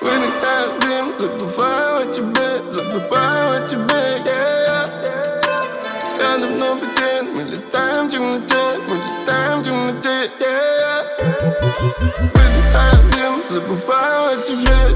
Really have them, so before what you bet, so before what you bet, yeah. Kind of no pretend, when the time to jet, when the time to jet, yeah. Really have them, so before what you bet.